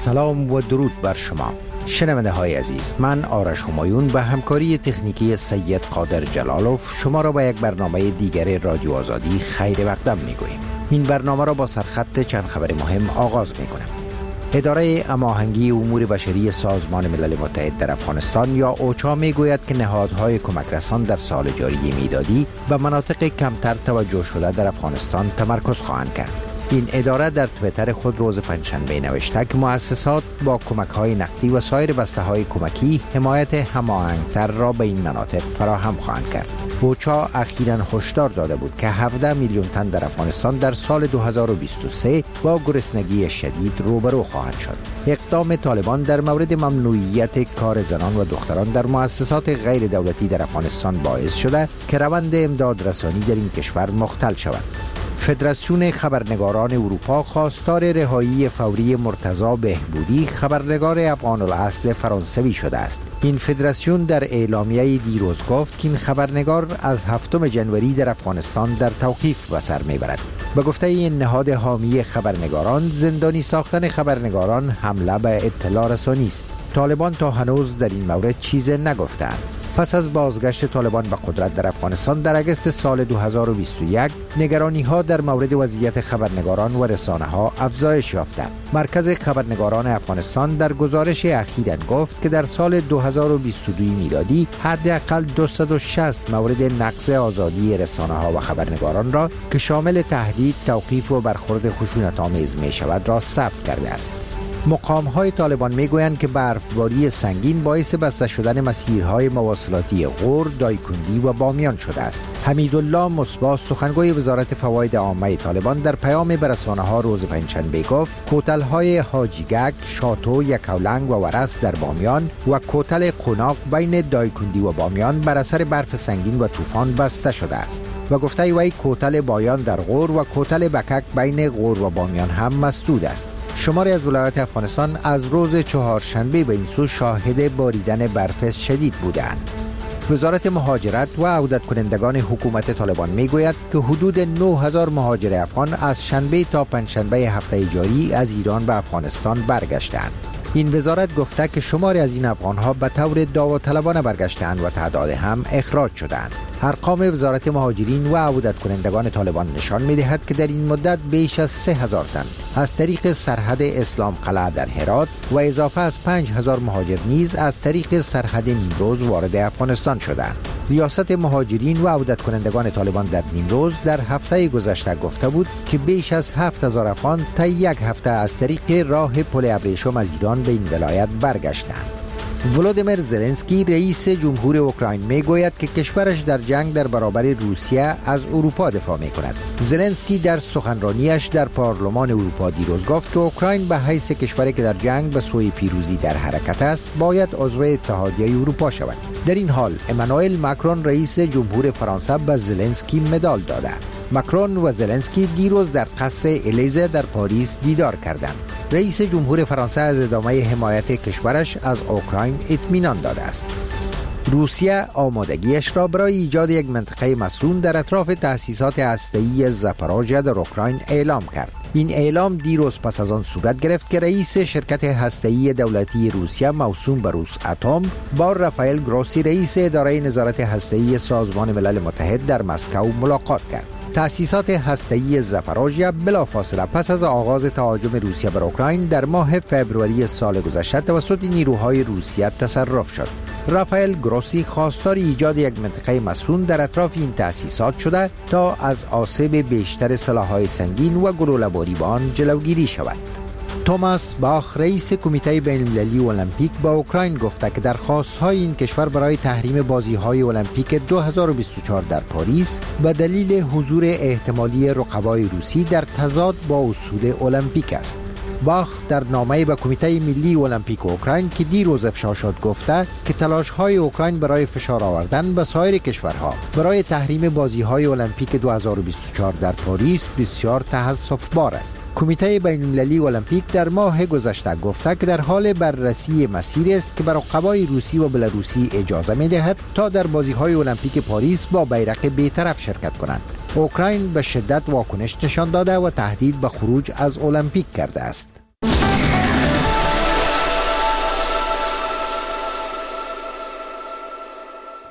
سلام و درود بر شما شنونده های عزیز. من آرش همایون به همکاری تکنیکی سید قادر جلالوف شما را به یک برنامه دیگر رادیو آزادی خیر مقدم می گوییم. این برنامه را با سرخط چند خبر مهم آغاز می کنم. اداره هماهنگی امور بشری سازمان ملل متحد در افغانستان یا اوچا می گوید که نهادهای کمک رسان در سال جاری میلادی به مناطق کمتر توجه شده در افغانستان تمرکز خواهند کرد. این اداره در تویتر خود روز پنجشنبه نوشته که مؤسسات با کمک‌های نقدی و سایر بسته‌های کمکی حمایت هماهنگ‌تر را به این مناطق فراهم خواهند کرد. اوچا اخیراً هشدار داده بود که 17 میلیون تن در افغانستان در سال 2023 با گرسنگی شدید روبرو خواهند شد. اقدام طالبان در مورد ممنوعیت کار زنان و دختران در مؤسسات غیر دولتی در افغانستان باعث شده که روند امداد رسانی در این کشور مختل شود. فدراسیون خبرنگاران اروپا خواستار رهایی فوری مرتضی بهبودی خبرنگار افغان الاصل فرانسوی شده است. این فدراسیون در اعلامیه دیروز گفت که این خبرنگار از 7 ژانویه در افغانستان در توقیف به سر میبرد. به گفته این نهاد حامی خبرنگاران، زندانی ساختن خبرنگاران حمله به اطلاع رسانی است. طالبان تا هنوز در این مورد چیزی نگفتند. پس از بازگشت طالبان به قدرت در افغانستان در اگست سال 2021 نگرانی‌ها در مورد وضعیت خبرنگاران و رسانه‌ها افزایش یافته. مرکز خبرنگاران افغانستان در گزارش اخیراً گفت که در سال 2022 میلادی حداقل 260 مورد نقض آزادی رسانه‌ها و خبرنگاران را که شامل تهدید، توقیف و برخورد خشونت‌آمیز می‌شود را ثبت کرده است. مقام‌های طالبان می‌گویند که برفباری سنگین باعث بسته شدن مسیرهای مواصلاتی غور، دایکندی و بامیان شده است. حمیدالله مصباح سخنگوی وزارت فواید عامه طالبان در پیام به رسانه‌ها روز پنجشنبه گفت کوتل‌های حاجیگک، شاتو، یکاولنگ و ورس در بامیان و کوتل قوناق بین دایکندی و بامیان بر اثر برف سنگین و طوفان بسته شده است و گفته وی کوتل بایان در غور و کوتل بکک بین غور و بامیان هم مسدود است. شماری از ولایات افغانستان از روز چهارشنبه به این سو شاهد باریدن برف شدید بودند. وزارت مهاجرت و عودت کنندگان حکومت طالبان میگوید که حدود 9000 مهاجر افغان از شنبه تا پنجشنبه هفته جاری از ایران به افغانستان برگشتند. این وزارت گفته که شماری از این افغان‌ها به طور داوطلبانه برگشتند و تعداد هم اخراج شدند. ارقام وزارت مهاجرین و عودت کنندگان طالبان نشان می‌دهد که در این مدت بیش از 3000 تن از طریق سرحد اسلام قلعه در هرات و اضافه از 5000 مهاجر نیز از طریق سرحد نیمروز وارد افغانستان شدند. ریاست مهاجرین و عودت کنندگان طالبان در نیمروز در هفته گذشته گفته بود که بیش از 7000 افغان طی یک هفته از طریق راه پل ابریشم از ایران به این ولایت برگشتند. ولودیمیر زلنسکی رئیس جمهور اوکراین میگوید که کشورش در جنگ در برابر روسیه از اروپا دفاع میکند. زلنسکی در سخنرانیش در پارلمان اروپا دیروز گفت که اوکراین به حیث کشوری که در جنگ به سوی پیروزی در حرکت است باید عضو اتحادیه اروپا شود. در این حال امانوئل ماکرون رئیس جمهور فرانسه به زلنسکی مدال داده. ماکرون و زلنسکی دیروز در قصر الیزه در پاریس دیدار کردند. رئیس جمهور فرانسه از ادامه حمایت کشورش از اوکراین اطمینان داده است. روسیه آمادگیش را برای ایجاد یک منطقه مصون در اطراف تأسیسات هسته‌ای زاپاروژیا در اوکراین اعلام کرد. این اعلام دیروز پس از آن صورت گرفت که رئیس شرکت هسته‌ای دولتی روسیه موسوم به روساتم با رافائل گروسی رئیس اداره نظارت هسته‌ای سازمان ملل متحد در مسکو ملاقات کرد. تأسیسات هسته‌ای زاپاروژیا بلافاصله پس از آغاز تهاجم روسیه بر اوکراین در ماه فوریه سال گذشته توسط نیروهای روسیه تصرف شد. رافائل گروسی خواستار ایجاد یک منطقه مسکون در اطراف این تأسیسات شده تا از آسیب بیشتر سلاح‌های سنگین و گلوله‌باری به آن جلوگیری شود. توماس باخ رئیس کمیته بین‌المللی المپیک با اوکراین گفته که درخواست‌های این کشور برای تحریم بازی‌های المپیک 2024 در پاریس به دلیل حضور احتمالی رقبای روسی در تضاد با اصول المپیک است. باخ در نامه‌ای به کمیته ملی المپیک اوکراین که دیروز افشا شد گفته که تلاش‌های اوکراین برای فشار آوردن به سایر کشورها برای تحریم بازی‌های المپیک 2024 در پاریس بسیار تأسف‌بار است. کمیته بین‌المللی المپیک در ماه گذشته گفته که در حال بررسی مسیری است که بر رقبای روسی و بلاروسی اجازه می‌دهد تا در بازی‌های المپیک پاریس با بیرق بی‌طرف شرکت کنند. اوکراین به شدت واکنش نشان داده و تهدید به خروج از المپیک کرده است.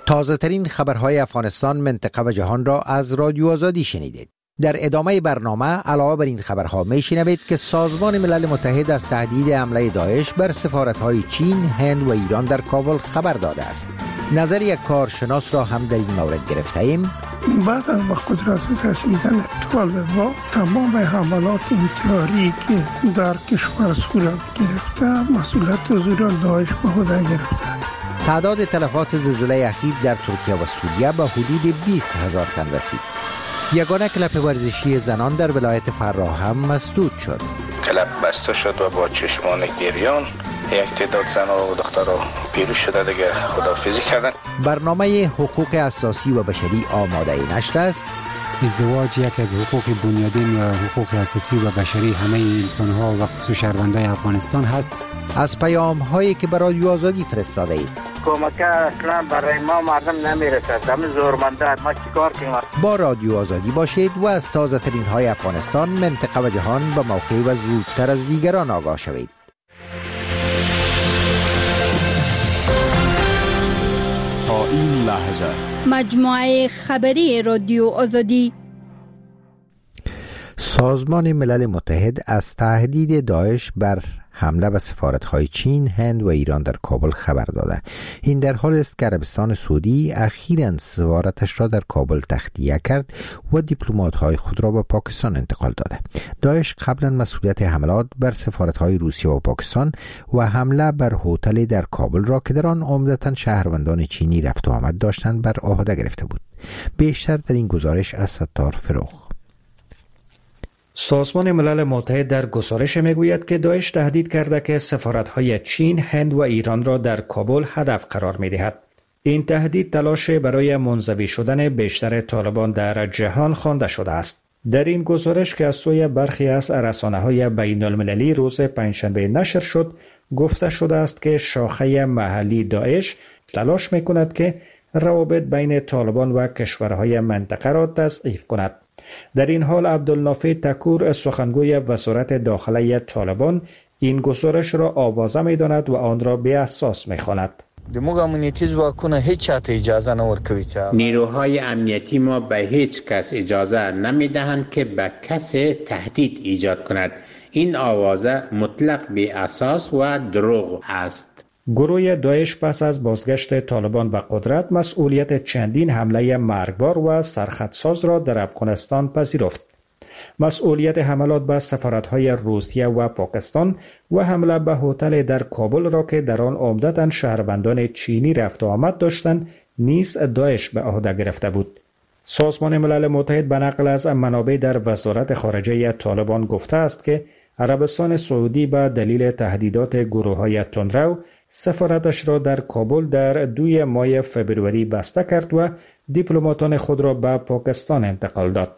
تازه ترین خبرهای افغانستان، منطقه و جهان را از رادیو آزادی شنیدید. در ادامه برنامه علاوه بر این خبرها میشنوید که سازمان ملل متحد از تهدید حمله داعش بر سفارت‌های چین، هند و ایران در کابل خبر داده است. نظر یک کارشناس را هم در این مورد گرفته ایم. بعد از به قدرت رسیدن طالبان تمام حملات انتحاری که در کشور صورت گرفته مسئولیت زور داعش به عهده گرفته. تعداد تلفات زلزله اخیر در ترکیه و سوریه به حدود 20,000 تن رسید. یگانه کلب ورزشی زنان در ولایت فراه هم مسدود شد. کلب بسته شد و با چشمان گریان یک تعداد زن و دخترها پیروز شده دیگه خداحافظی کردن. برنامه حقوق اساسی و بشری آماده نشر است. ازدواج یک از حقوق بنیادین و حقوق اساسی و بشری همه انسان‌ها و خصوص شهروندان افغانستان هست. از پیام‌هایی که برای رادیو آزادی فرستاده اید. کمک اصلا برای ما مردم نمیرسد. همه زورمنده ما چیکار کنیم؟ با رادیو آزادی باشید و از تازه ترین های افغانستان، منطقه و جهان به موقع و زودتر از دیگران آگاه شوید. تا این لحظه مجموعه خبری رادیو آزادی. سازمان ملل متحد از تهدید داعش بر حمله به سفارت‌های چین، هند و ایران در کابل خبر داده. این در حال است که عربستان سعودی اخیراً سفارتش را در کابل تخلیه کرد و دیپلمات‌های خود را به پاکستان انتقال داده. داعش قبلا مسئولیت حملات بر سفارت‌های روسیه و پاکستان و حمله بر هتل در کابل را که در آن عمدتاً شهروندان چینی رفت و آمد داشتند بر عهده گرفته بود. بیشتر در این گزارش از ستار فروغ. سازمان ملل متحد در گزارش میگوید که داعش تهدید کرده که سفارت‌های چین، هند و ایران را در کابل هدف قرار می‌دهد. این تهدید تلاش برای منزوی شدن بیشتر طالبان در جهان خوانده شده است. در این گزارش که از سوی برخی از رسانه‌های بین‌المللی روز پنجشنبه نشر شد، گفته شده است که شاخه محلی داعش تلاش می‌کند که روابط بین طالبان و کشورهای منطقه را تضعیف کند. در این حال عبدالنافع تکور، سخنگوی وزارت داخلی طالبان، این گزارش را آوازه می‌داند و آن را بی‌اساس می‌خواند. نیروهای امنیتی ما به هیچ کس اجازه نمی‌دهند که به کسی تهدید ایجاد کند. این آوازه مطلق بی‌اساس و دروغ است. گروه داعش پس از بازگشت طالبان به قدرت مسئولیت چندین حمله مرگبار و سرخطساز را در افغانستان پذیرفت. مسئولیت حملات به سفارت‌های روسیه و پاکستان و حمله به هتل در کابل را که در آن عمدتاً شهروندان چینی رفت و آمد داشتند نیز داعش به عهده گرفته بود. سازمان ملل متحد به نقل از منابع در وزارت خارجه طالبان گفته است که عربستان سعودی به دلیل تهدیدات گروه‌های تندرو سفارتش را در کابل در 2 ماه فبروری بسته کرد و دیپلماتان خود را به پاکستان انتقال داد.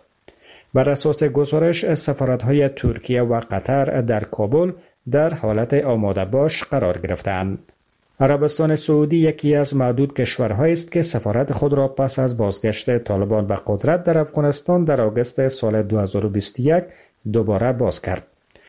بر اساس گزارش سفارت‌های ترکیه و قطر در کابل در حالت آماده باش قرار گرفتند. عربستان سعودی یکی از معدود کشورهایی است که سفارت خود را پس از بازگشت طالبان به قدرت در افغانستان در آگوست سال 2021 دوباره باز کرد.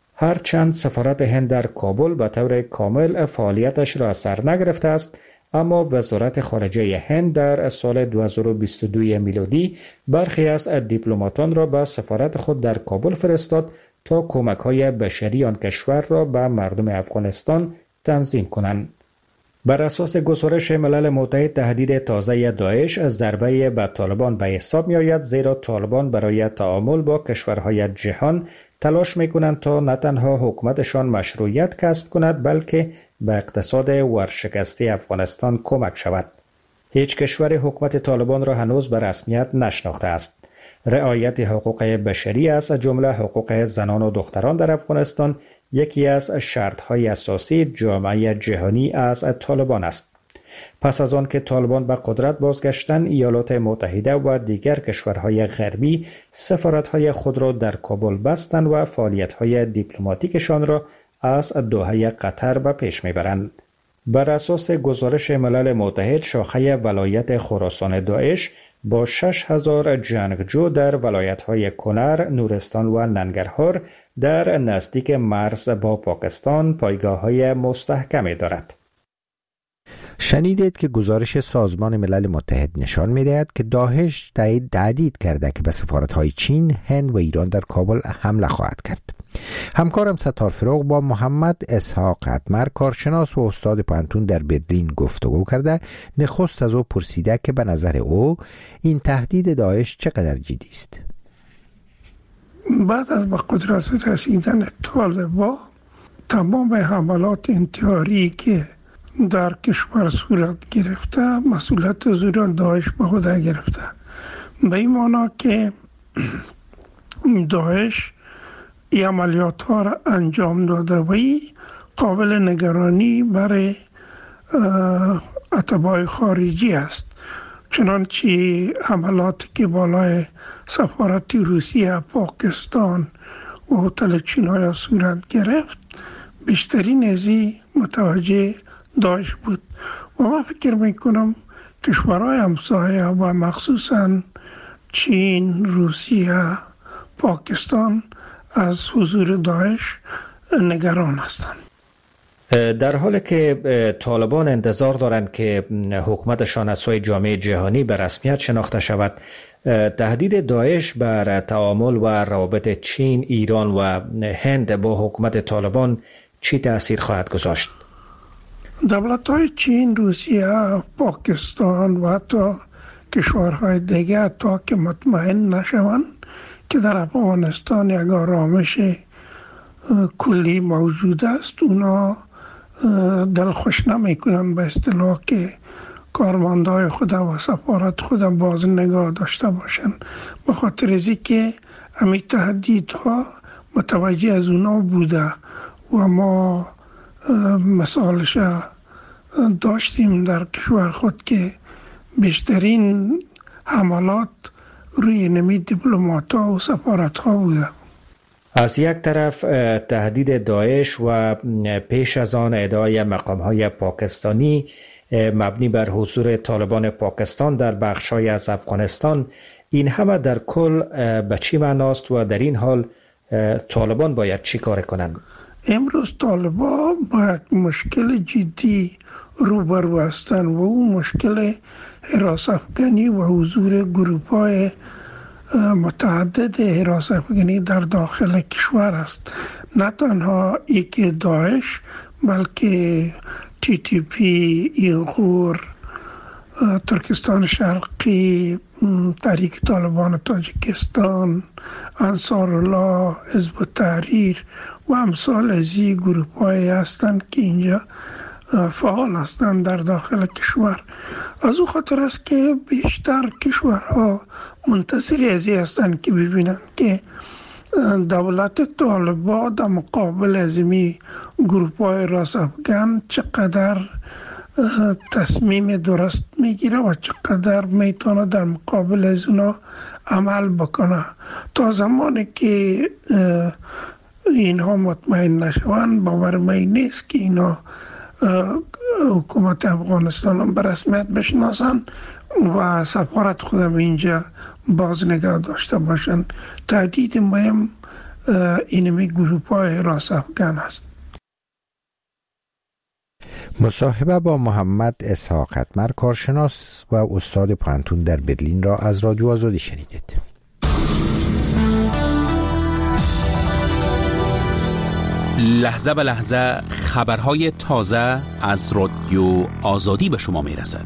هرچند سفارت هند در کابل به طور کامل فعالیتش را از سر نگرفته است، اما وزارت خارجه هند در سال 2022 میلادی برخی از دیپلماتان را به سفارت خود در کابل فرستاد تا کمک‌های بشری آن کشور را به مردم افغانستان تنظیم کنند. بر اساس گزارش ملل متحد تهدید تازه داعش از ضربه به طالبان به حساب می‌آید، زیرا طالبان برای تعامل با کشورهای جهان تلاش می‌کنند تا نه تنها حکومتشان مشروعیت کسب کند بلکه به اقتصاد ورشکسته افغانستان کمک شود. هیچ کشور حکومت طالبان را هنوز به رسمیت نشناخته است. رعایت حقوق بشری از جمله حقوق زنان و دختران در افغانستان یکی از شرط‌های اساسی جامعه جهانی از طالبان است. پس از آن که طالبان به قدرت بازگشتند، ایالات متحده و دیگر کشورهای غربی سفارت‌های خود را در کابل بستند و فعالیت‌های دیپلماتیکشان را از دوحه قطر به پیش می‌برند. بر اساس گزارش ملل متحد، شاخه ولایت خراسان داعش با 6,000 جنگجو در ولایت‌های کنر، نورستان و ننگرهار در نزدیک مرز با پاکستان پایگاه‌های مستحکمی دارد. شنیدید که گزارش سازمان ملل متحد نشان می‌دهد که داعش تهدید کرده که به سفارت‌های چین، هند و ایران در کابل حمله خواهد کرد. همکارم ستار فروغ با محمد اسحاق اتمر، کارشناس و استاد پانتون در برلین گفتگو کرده. نخست از او پرسیده که به نظر او این تهدید داعش چقدر جدی است. بعد از به قدرت رسیدن طالبان، تمام حملات انتحاری که در کشور صورت گرفته مسئولیت از او را داعش به عهده گرفته، به این معنا که داعش این عملیات ها را انجام داده و قابل نگرانی برای اتباع خارجی است. چنانچه حملاتی که بالای سفارت روسیه، پاکستان و هتل چینای صورت گرفت، بیشترین از این متوجه داعش بود و من فکر میکنم کشورهای همسایه و مخصوصا چین، روسیه، پاکستان از حضور داعش نگران هستند. در حالی که طالبان انتظار دارند که حکومتشان از سوی جامعه جهانی به رسمیت شناخته شود، تهدید داعش بر تعامل و روابط چین، ایران و هند با حکومت طالبان چی تأثیر خواهد گذاشت؟ دولت‌های چین، روسیه، پاکستان و حتی کشورهای دیگر تا که مطمئن نشوند که در افغانستان یک آرامش کلی موجود است، اونا دلخوش نمیکنن به اصطلاح که کارمندای خود و سفارت خود باز نگاه داشته باشن، به خاطر ازی که همین تهدیدها متوجه از اونا بوده و ما مثالش داشتیم در کشور خود که بیشترین حملات روی نمی دیپلمات ها و سفارت ها بوده. از یک طرف تهدید داعش و پیش از آن ادعای مقام‌های پاکستانی مبنی بر حضور طالبان پاکستان در بخش‌های از افغانستان، این همه در کل به چی معناست و در این حال طالبان باید چی کار کنند؟ امروز طالبان با یک مشکل جدی روبرو هستند و اون مشکل حراس افغانی و حضور گروه‌های متعدد حراس افغانی در داخل کشور است. نه تنها یک داعش بلکه TTP، ایغور، ترکستان شرقی، تحریک طالبان تاجیکستان، انصارالله، حزب التحریر و امثال از این گروه‌های هستند که اینجا فعال هستند در داخل کشور. از او خاطر است که بیشتر کشورها منتظر از این هستند که ببینند که دولت طالبان در مقابل از این گروه‌های راست افغان چقدر تصمیم درست میگیره و چقدر میتونه در مقابل از اونا عمل بکنه. تا زمانی که اینها مطمئن نشوند باور من نیست که اینا حکومت افغانستان هم به رسمیت بشناسن و سفارت خودم اینجا باز نگاه داشته باشن. تهدید مهم اینمی گروه‌های حراس افغان است. مصاحبه با محمد اسحاق اتمر، کارشناس و استاد پانتون در برلین را از رادیو آزادی شنیدید. لحظه به لحظه خبرهای تازه از رادیو آزادی به شما میرسد.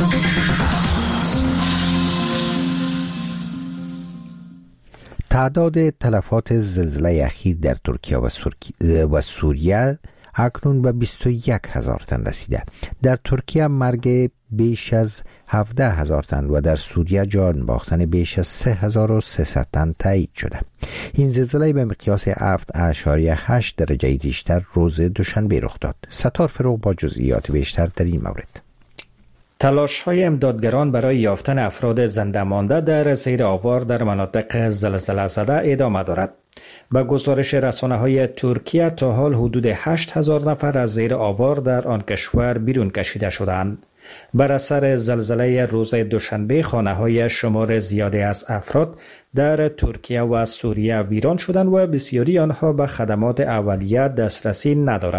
تعداد تلفات زلزله اخیر در ترکیه و سوریه اکنون به 21,000 تن رسیده. در ترکیه مرگ بیش از 17,000 تن و در سوریه جان باختن بیش از 3,300 تن تایید شده. این زلزله به مقیاس 7.8 درجه ریشتر روز دوشنبه رخ داد. ستار فروغ با جزئیات بیشتر در این مورد. تلاش‌های امدادگران برای یافتن افراد زنده مانده در زیر آوار در مناطق زلزله زده ادامه دارد. با گزارش رسانه‌های ترکیه تا حال حدود 8,000 نفر از زیر آوار در آن کشور بیرون کشیده شدند. بر اثر زلزله روز دوشنبه خانه‌های شمار زیادی از افراد در ترکیه و سوریه ویران شدند و بسیاری آنها به خدمات اولیه دسترسی ندارند.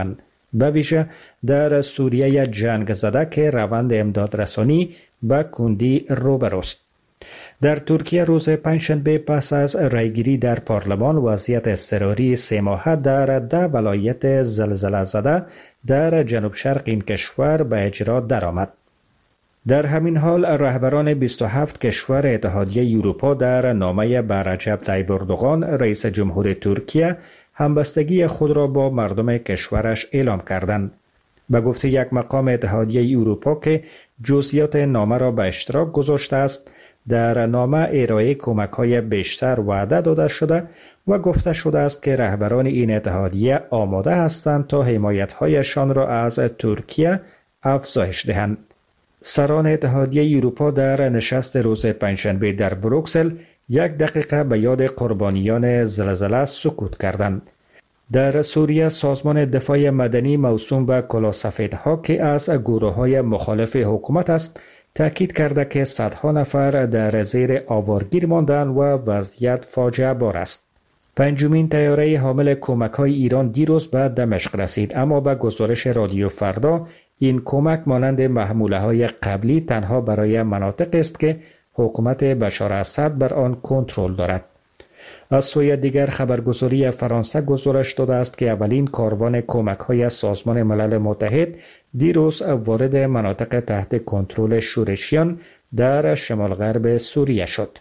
به ویژه در سوریه جنگ زده که روند امدادرسانی به کندی روبروست. در ترکیه روز پنجشنبه پس از رایگیری در پارلمان وضعیت اضطراری 3 ماهه در 10 ولایت زلزله زده در جنوب شرق این کشور به اجرا درآمد. در همین حال رهبران 27 کشور اتحادیه اروپا در نامه به رجب طیب اردوغان رئیس جمهور ترکیه همبستگی خود را با مردم کشورش اعلام کردند. به گفته یک مقام اتحادیه اروپا که جزئیات نامه را به اشتراک گذاشته است، در نامه ارائه کمک‌های بیشتر وعده داده شده و گفته شده است که رهبران این اتحادیه آماده هستند تا حمایت‌هایشان را از ترکیه افزایش دهند. سران اتحادیه اروپا در نشست روز پنجشنبه در بروکسل 1 دقیقه به یاد قربانیان زلزله سکوت کردند. در سوریه سازمان دفاع مدنی موسوم به کلاهسفیدها که از گروه‌های مخالف حکومت است، تأکید کرده که صدها نفر در زیر آوارگیر ماندند و وضعیت فاجعه بار است. 5مین طیاره حامل کمک‌های ایران دیروز به دمشق رسید، اما به گزارش رادیو فردا این کمک مانند محموله‌های قبلی تنها برای مناطق است که حکومت بشار اسد بر آن کنترل دارد. از سوی دیگر خبرگزاری فرانسه گزارش داده است که اولین کاروان کمک‌های سازمان ملل متحد دیروز وارد مناطق تحت کنترل شورشیان در شمال غرب سوریه شد.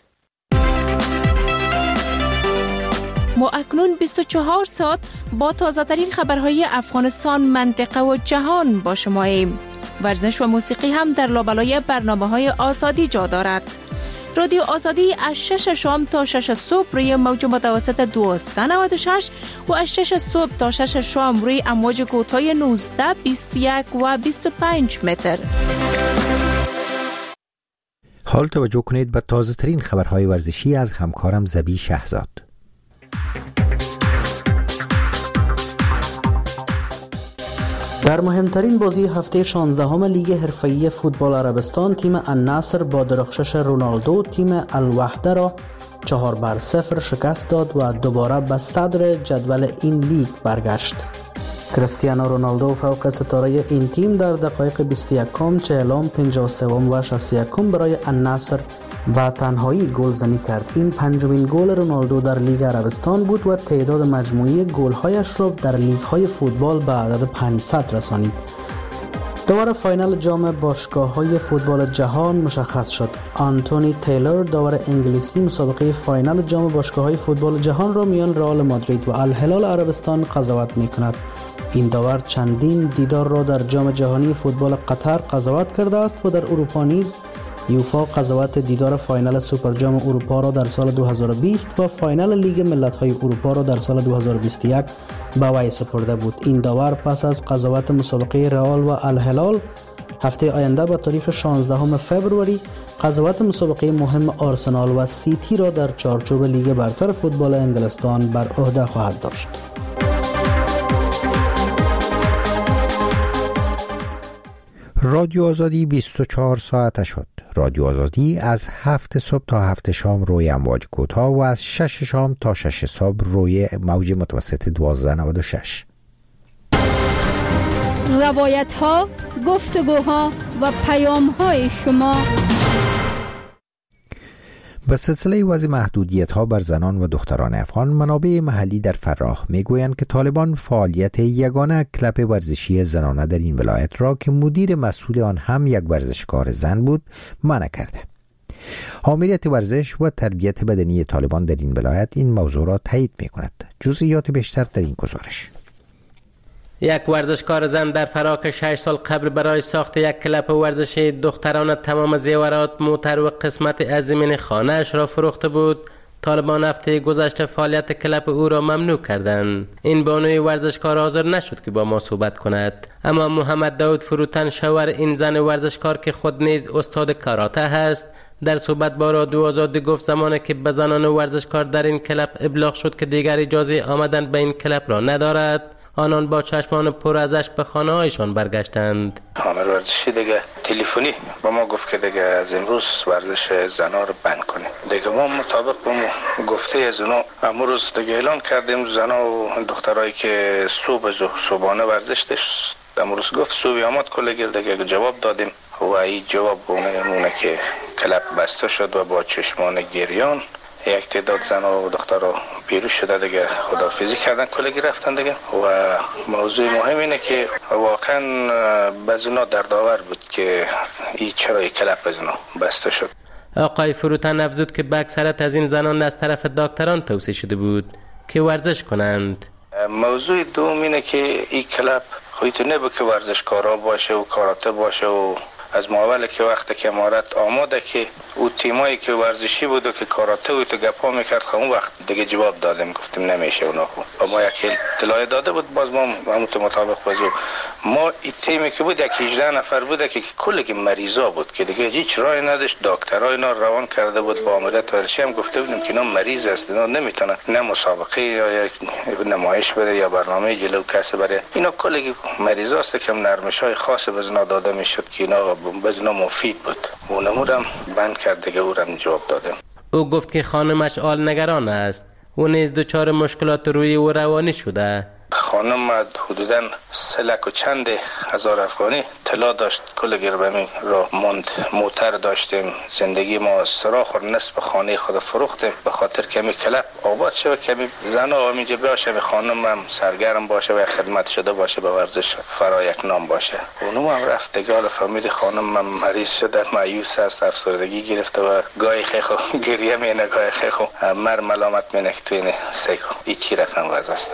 ما اکنون 24 ساعت با تازه ترین خبرهای افغانستان، منطقه و جهان با شماییم. ورزش و موسیقی هم در لابلای برنامه‌های آزادی جا دارد. رادیو آزادی از 6 شام تا 6 صبح روی موج متوسط 1296 و از 6 صبح تا 6 شام روی امواج کوتاه 19، 21 و 25 متر. حال توجه کنید به تازه ترین خبرهای ورزشی از همکارم زبی شهزاد. در مهمترین بازی هفته 16 لیگ حرفه‌ای فوتبال عربستان، تیم النصر با درخشش رونالدو تیم الوحده را 4-0 شکست داد و دوباره به صدر جدول این لیگ برگشت. کریستیانو رونالدو فوق ستاره این تیم در دقایق 21، 40، 53 و 61 برای النصر و تنهایی گل زنی کرد. این 5مین گل رونالدو در لیگ عربستان بود و تعداد مجموعی گل‌هایش را در لیگ‌های فوتبال به عدد 500 رسانید. داور فاینال جام باشگاه‌های فوتبال جهان مشخص شد. آنتونی تیلر داور انگلیسی مسابقه فاینال جام باشگاه‌های فوتبال جهان را میان رئال مادرید و الهلال عربستان قضاوت می‌کند. این داور چندین دیدار را در جام جهانی فوتبال قطر قضاوت کرده است و در اروپا نیز یوفا قضاوت دیدار فاینال سوپر جام اروپا را در سال 2020 و فاینال لیگ ملت‌های اروپا را در سال 2021 به وی سپرده بود. این داور پس از قضاوت مسابقه رئال و الهلال هفته آینده به تاریخ 16 فوریه قضاوت مسابقه مهم آرسنال و سیتی را در چارچوب لیگ برتر فوتبال انگلستان بر عهده خواهد داشت. رادیو آزادی 24 ساعته شد. رادیو آزادی از 7 صبح تا 7 شام روی امواج کوتاه و از 6 شام تا 6 صبح روی موج متوسط 1296. روایت ها، گفتگوها و پیام های شما. به سلسله وضع محدودیت ها بر زنان و دختران افغان، منابع محلی در فراه میگویند که طالبان فعالیت یگانه کلب ورزشی زنانه در این ولایت را که مدیر مسئول آن هم یک ورزشکار زن بود منع کرده. حامیت ورزش و تربیت بدنی طالبان در این ولایت این موضوع را تایید میکند. جزئیات بیشتر در این گزارش. یک ورزشکار زن در فراه که 6 سال قبل برای ساخت یک کلب ورزشی دختران تمام زیورات، موتر و قسمت از زمین خانه‌اش را فروخته بود، طالبان هفته گذشته فعالیت کلب او را ممنوع کردند. این بانوی ورزشکار حاضر نشد که با ما صحبت کند، اما محمد داود فروتن، شوهر این زن ورزشکار که خود نیز استاد کاراته است، در صحبت با رادیو آزادی گفت زمانی که به زنان ورزشکار در این کلب ابلاغ شد که دیگر اجازه آمدن به این کلب را ندارد، آنان با چشمان پر از اشک به خانه هایشان برگشتند. عامل ورزشی دیگه تلفنی با ما گفت که دیگه از امروز ورزش زنا رو بند کنیم. دیگه ما مطابق با گفته از اونا امروز دیگه اعلان کردیم زنا و دخترایی که صبحانه ورزش داشت امروز گفت صبح آمد کل گیر دیگه جواب دادیم و این جواب اونه که کلب بسته شد و با چشمان گریان یک تعداد زن و دختر رو بیرون شده دیگه خداحافظی کردن کلگی رفتن دیگه. و موضوع مهم اینه که واقعا بزنا دردآور بود که این چرا کلب بزنا بسته شد. آقای فروتن افزود که به اکثرت از این زنان از طرف دکتران توصیه شده بود که ورزش کنند. موضوع دوم اینه که این کلب خودت نبود که ورزشکارا باشه و کاراته باشه و از ماول که وقت که امارت آماده که او تیمایی که ورزشی بود و که کاراته و تو گپا میکرد اون وقت دیگه جواب دادیم گفتیم نمیشه اونا خو ما یک اطلاع داده بود باز ما همونت مطابق بازو ما این تیمی که بود یک 18 نفر بود که کلی مریضا بود که دیگه هیچ راهی نداشت دکترای اینا روان کرده بود با ماموریت ورزشی هم گفته بودیم که اینا مریض است اینا نمیتونن نه مسابقه یا نمایش بده یا برنامه جلو کسی بره اینا کلی مریضا است که نرمش‌های خاص بزنا داده میشد که اینا بزنا مفید بود اونمودم بند کرد دیگه اورم جواب دادم. او گفت که خانمش آل نگران است و نیز دچار مشکلات روحی و روانی شده. خانم حدوداً 3 لک و چند هزار افغانی طلا داشت کل گربمی را ماند موتر داشتیم زندگی ما سراخ و نصف خانه خود فروختیم به خاطر کمی کلب آباد شه و کمی زن و اینجا باشه خانم هم سرگرم باشه و خدمت شده باشه به ورزش فرا یک نام باشه. اونم هم رفت دیگه حالا فهمید خانم هم مریض شده مایوس است افسردگی گرفته و گاهی خیخو گریه مینه گاهی خیخو مر ملامت مینه که توی سیکو این چی رقم وضع است.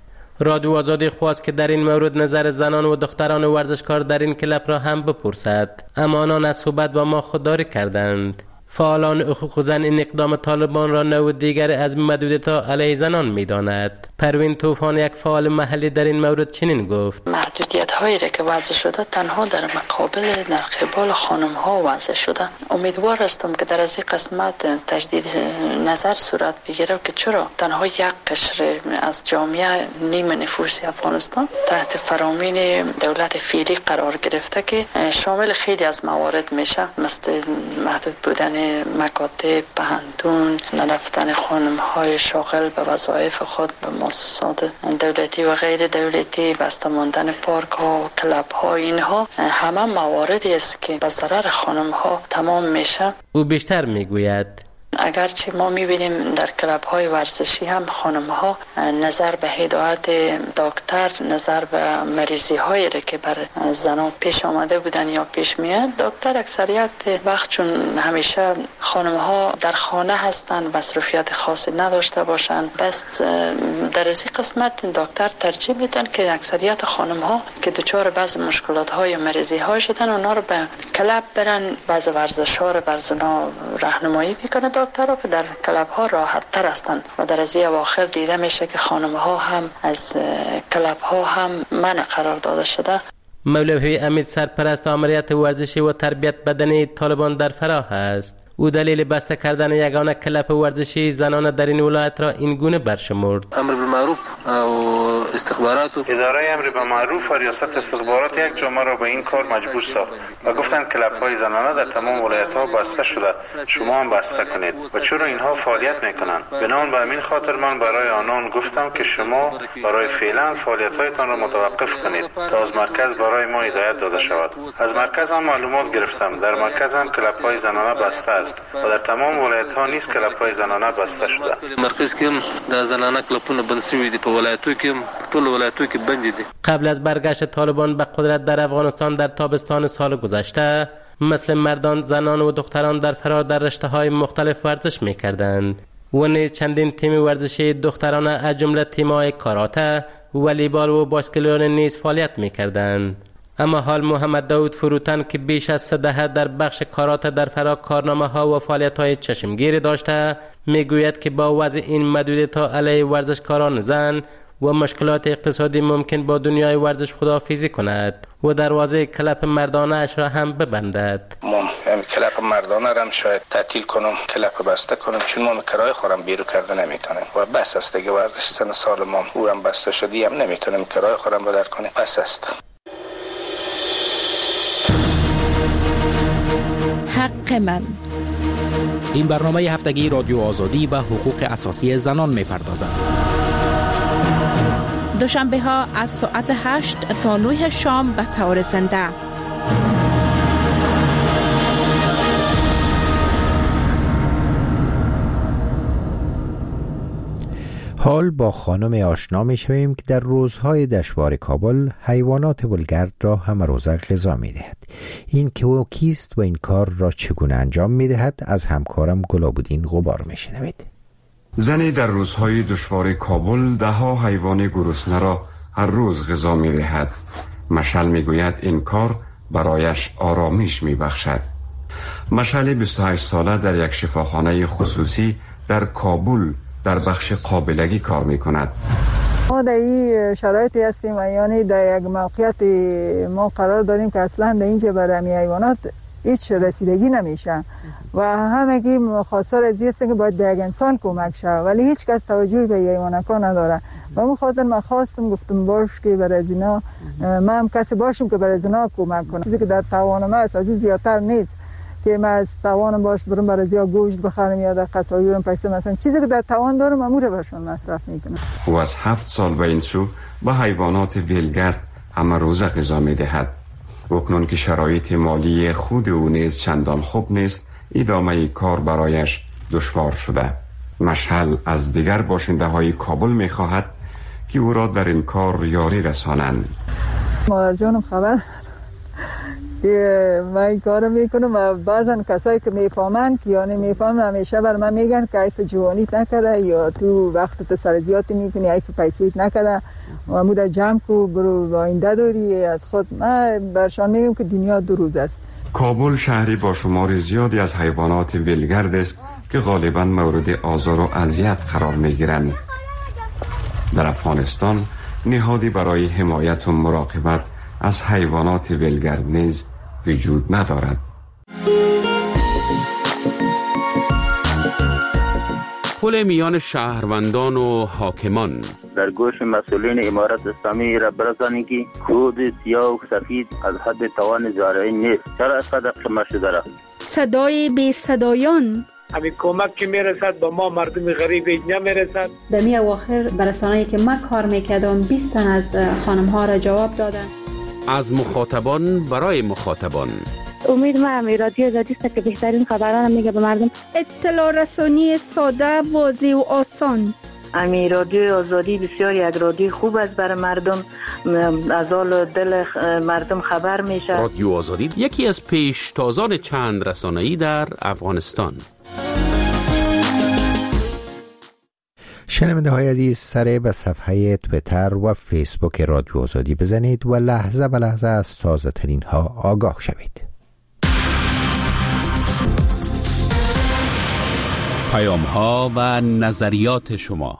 رادیو آزادی خواست که در این مورد نظر زنان و دختران ورزشکار در این کلب را هم بپرسد اما آنان از صحبت با ما خودداری کردند. فعالان حقوق زن این اقدام طالبان را نوع دیگر از محدودیت‌ها علیه زنان می‌داند. پروین طوفان یک فعال محلی در این مورد چنین گفت: محدودیت‌هایی که وضع شده تنها در مقابل در قبال خانم‌ها وضع شده. امیدوار هستم که در از این قسمت تجدید نظر صورت بگیره که چرا تنها یک قشر از جامعه نیم نفوسی افغانستان تحت فرامین دولت فعلی قرار گرفته که شامل خیلی از موارد میشه مثل محدود بودن مکاتب، پهندون، نرفتن خانم‌های شاغل به وظایف خود به مؤسسات دولتی و غیر دولتی، بسته ماندن پارک‌ها و کلب‌ها، اینها همه مواردی است که به ضرر خانم‌ها تمام میشه. او بیشتر میگوید اگرچه ما میبینیم در کلب‌های ورزشی هم خانم‌ها نظر به هدایت دکتر، نظر به مریضی‌هایی که بر زنان پیش آمده بودن یا پیش میاد، دکتر اکثریت وقت چون همیشه خانم‌ها در خانه هستن مصروفیت خاصی نداشته باشن، بس در این قسمت دکتر ترجیح میدن که اکثریت خانم‌ها که دچار بعض مشکلات‌های یا مریضی‌ها شدن اونا رو به کلب برن، بعض ورزش‌ها رو بر زنا راهنمایی میکنه دکترها که در کلب ها راحت تر هستند و در از اواخر دیده میشه که خانم ها هم از کلب ها هم منع قرار داده شده. مولوی امید سرپرست آمریت ورزشی و تربیت بدنی طالبان در فراه است. او دلیل بسته کردن یگانه کلب ورزشی زنان در این ولایت را این گونه برشمرد: امر بالمعروف و استخبارات اداره امر بالمعروف و ریاست استخبارات یک جامعه را به این کار مجبور ساخت و گفتند کلب های زنانه در تمام ولایت ها بسته شده، شما هم بسته کنید. و چرا اینها فعالیت میکنند؟ بنابراین به همین خاطر من برای آنان گفتم که شما برای فعلا فعالیت هایتان را متوقف کنید تا از مرکز برای ما هدایت داده شود. از مرکز هم معلومات گرفتم، در مرکز هم کلب های زنانه بسته است و در تمام ولایت ها نیست کلب‌های زنانه بسته شده. مرکز کې د زنانه کلبونه بند شوي دي په ولایتو کې ټول ولایتو کې بند دي. قبل از برگشت طالبان به قدرت در افغانستان در تابستان سال گذشته مثل مردان، زنان و دختران در فرا در رشته‌های مختلف ورزش می‌کردند و نیز چندین تیم ورزشی دخترانه از جمله تیم‌های کاراته، والیبال و باسکتبال نیز فعالیت می‌کردند. اما حال محمد داود فروتن که بیش از 3 دهه در بخش کاراته در فرا کارنامه ها و فعالیت های چشمگیری داشته میگوید که با وضع این محدودیت ها علیه ورزشکاران زن و مشکلات اقتصادی ممکن با دنیای ورزش خداحافظی کند و دروازه کلپ مردانه اش را هم ببندد. کلپ مردانه را هم شاید تعطیل کنم، کلپ بسته کنم، چون ما کرایه خورم بیرو کرده نمیتونیم و بس است دیگه. ورزش سن سال ما او هم بسته شدی هم نمیتونیم کرایه خورم بدر کنیم، بس است. حق من. این برنامه هفتگی رادیو آزادی و حقوق اساسی زنان می‌پردازد. دوشنبه ها از ساعت 8 تا 9 شام به طور زنده. حال با خانم آشنا می شویم که در روزهای دشوار کابل حیوانات ولگرد را همه روزه غذا می دهد. این که او کیست و این کار را چگونه انجام می دهد از همکارم گلابودین غبار می شنوید. زنی در روزهای دشوار کابل دهها حیوان گرسنه را هر روز غذا می دهد. مشعل می گوید این کار برایش آرامش می بخشد. مشعل 28 ساله در یک شفاخانه خصوصی در کابل در بخش قابلگی کار می کند. ما در این شرایطی هستیم یعنی در یک موقعیت ما قرار داریم که اصلا در اینجا برای حیوانات هیچ رسیدگی نمیشه و همگی خواستار از این هستن که باید به یک انسان کمک شه، ولی هیچ کس توجهی به حیواناتا نداره. و اون خاطر من خواستم گفتم باش که برای از اینا من هم کسی باشم که برای از اینا کمک کنم. چیزی که در توان من از این زیادتر نیست که من از توانم باش برم برای زیاد گوشت بخرم یا در قصایی برم پیسه مثلا چیزی که در توان دارم امور برشون مصرف میکنم. او از 7 سال به این سو به حیوانات ولگرد همه روزه غذا میدهد. اکنون که شرایط مالی خود او نیز چندان خوب نیست، ادامه کار برایش دشوار شده. مشعل از دیگر باشنده های کابل میخواهد که او را در این کار یاری رسانند. مادر جانم خبر که من این کارو میکنم و بعضا کسایی که میفهمن که یعنی میفهمن همیشه بر من میگن که عیف جوانیت نکرده یا تو وقت تو سر زیادی میکنی عیف پیسیت نکرده و مورد جمع کو برو آینده داری از خود. من برشان میگم که دنیا دو روز است. کابل شهری با شمار زیادی از حیوانات ولگرد است که غالبا مورد آزار و اذیت قرار میگیرند. در افغانستان نهادی برای حمایت و مراقبت از حیوانات ولگرد نیز وجود ندارد. پل میان شهروندان و حاکمان. در گوش مسئولین امارت اسلامی را برسانید که کود سیاه و سفید از حد توان زارعی نیست. چرا از قدر قمه شده را؟ صدای بی صدایان. همین کمک که میرسد با ما مردم غریب نمیرسد. در می اواخر برسانه‌ای که من کار میکردم 20 تن از خانم ها را جواب دادن. از مخاطبان برای مخاطبان. امید من رادیو آزادی است که بهترین خبران میگه به مردم. اطلاع رسانی ساده، واضح و آسان. امی رادیو آزادی بسیار یک رادیو خوب است برای مردم، از حال دل مردم خبر میشه. رادیو آزادی یکی از پیشتازان چند رسانه‌ای در افغانستان. شنونده های عزیز، سر به صفحه تویتر و فیسبوک رادیو آزادی بزنید و لحظه به لحظه از تازه ترین ها آگاه شوید. پیام ها و نظریات شما.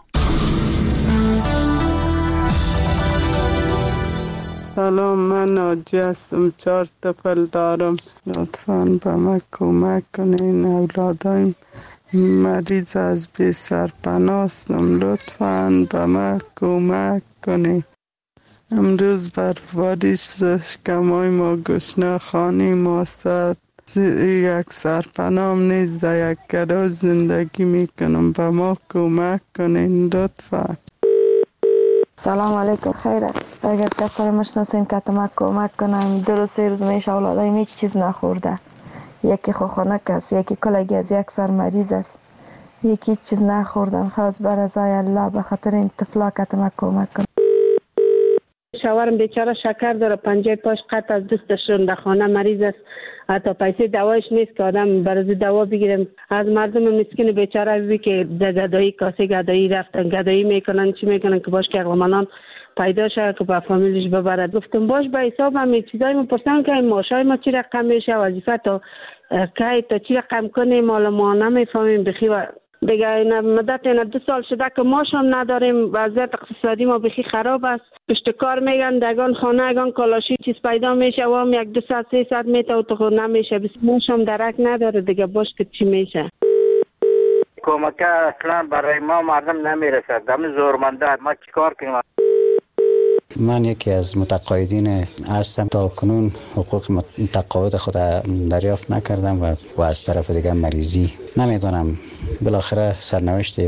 سلام، من ناجی هستم، 4 طفل دارم. لطفاً به من کمک کنین، اولادایم مریض از بی سرپناه هستم، لطفاً به من کمک کنین. امروز برفباری شکمای ما گشنه، خانه ما سرد، یک سرپناه نیز در یک گراج زندگی میکنم، به ما کمک کنین لطفاً. سلام علیکم، خیره. اگر کسی مشناسین که ما کمک کنن، 2 روز 3 روز میشه اولادایم هیچ چیز نخورده، یکی خوخانک است، یکی کلگی از یک سر مریض است، یکی هیچ چیز نخوردن. خواست بر ازای الله به خاطر این طفلا که ما کمک کنن. شوهرم بیچاره شکر داره، پنجه پاش قطع از دستشون، در خانه مریض است، حتی پیسه دوایش نیست که آدم برای دوا بگیرم. از مردم مسکین بیچاره بی که گدایی کاسه گدایی رفتن گدایی میکنن، چی میکنن که باش که اقلمانان پیدا شد که با فامیلش ببرد. گفتم باش به حساب همین چیزایی میپرسن که ماشای ما چی رقم میشه، وظیفه تا کی تا چی رقم کنیم، حالا ما نمیفهمیم بخی و دیگه مدت 2 سال شده که ماش هم نداریم. وضعیت اقتصادی ما بخی خراب است. پشت کار میگن دگان خانه اگان کالاشی چیز پیدا میشه و هم 100-200-300 میته و تو نمیشه. بس ماش هم درک نداره دیگه. باش که چی میشه؟ کمک اصلا برای ما مردم نمیرسد. دم زورمنده ما چیکار کنیم؟ من یکی از متقاعدین هستم. تا کنون حقوق متقاعد خود دریافت نکردم و از طرف دیگه مریضی. نمیدونم بالاخره سرنوشت